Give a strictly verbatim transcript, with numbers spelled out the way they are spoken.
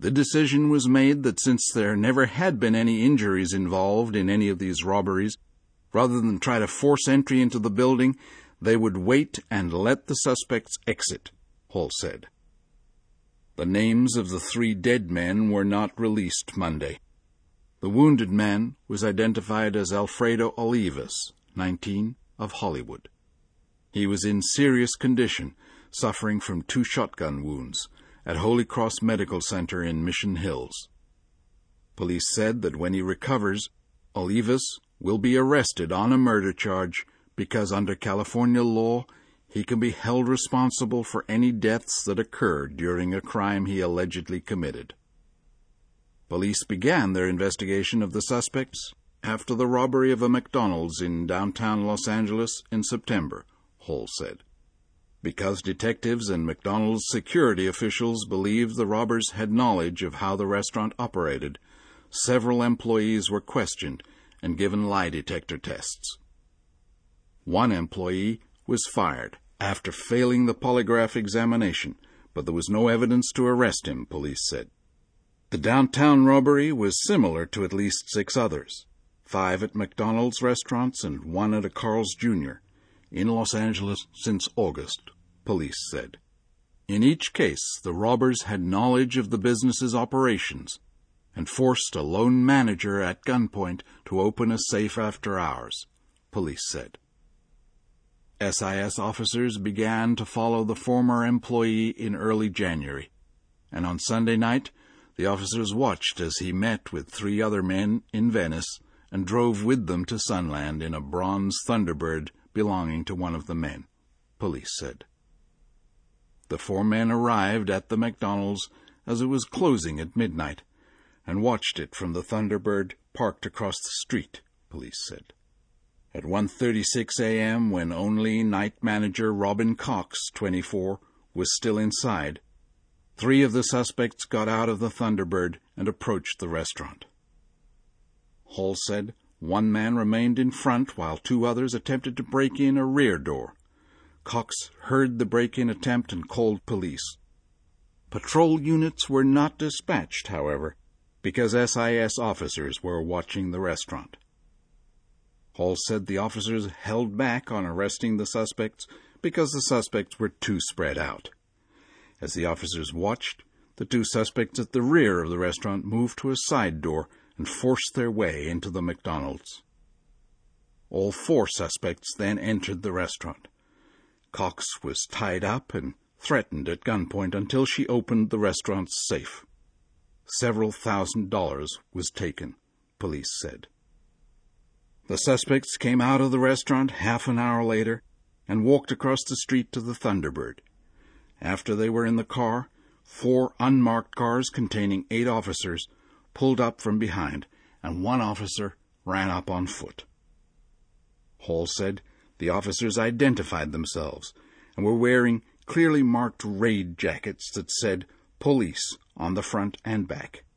The decision was made that since there never had been any injuries involved in any of these robberies, rather than try to force entry into the building, they would wait and let the suspects exit, Hall said. The names of the three dead men were not released Monday. The wounded man was identified as Alfredo Olivas, nineteen, of Hollywood. He was in serious condition, suffering from two shotgun wounds, at Holy Cross Medical Center in Mission Hills. Police said that when he recovers, Olivas will be arrested on a murder charge because under California law, he can be held responsible for any deaths that occurred during a crime he allegedly committed. Police began their investigation of the suspects after the robbery of a McDonald's in downtown Los Angeles in September, Hall said. Because detectives and McDonald's security officials believed the robbers had knowledge of how the restaurant operated, several employees were questioned and given lie detector tests. One employee was fired after failing the polygraph examination, but there was no evidence to arrest him, police said. The downtown robbery was similar to at least six others, five at McDonald's restaurants and one at a Carl's Junior in Los Angeles since August, police said. In each case, the robbers had knowledge of the business's operations and forced a lone manager at gunpoint to open a safe after hours, police said. S I S officers began to follow the former employee in early January, and on Sunday night, the officers watched as he met with three other men in Venice and drove with them to Sunland in a bronze Thunderbird belonging to one of the men, police said. The four men arrived at the McDonald's as it was closing at midnight and watched it from the Thunderbird parked across the street, police said. At one thirty-six a.m., when only night manager Robin Cox, twenty-four, was still inside, three of the suspects got out of the Thunderbird and approached the restaurant. Hall said one man remained in front while two others attempted to break in a rear door. Cox heard the break-in attempt and called police. Patrol units were not dispatched, however, because S I S officers were watching the restaurant. Hall said the officers held back on arresting the suspects because the suspects were too spread out. As the officers watched, the two suspects at the rear of the restaurant moved to a side door and forced their way into the McDonald's. All four suspects then entered the restaurant. Cox was tied up and threatened at gunpoint until she opened the restaurant's safe. Several thousand dollars was taken, police said. The suspects came out of the restaurant half an hour later and walked across the street to the Thunderbird. After they were in the car, four unmarked cars containing eight officers pulled up from behind, and one officer ran up on foot. Hall said the officers identified themselves and were wearing clearly marked raid jackets that said police on the front and back.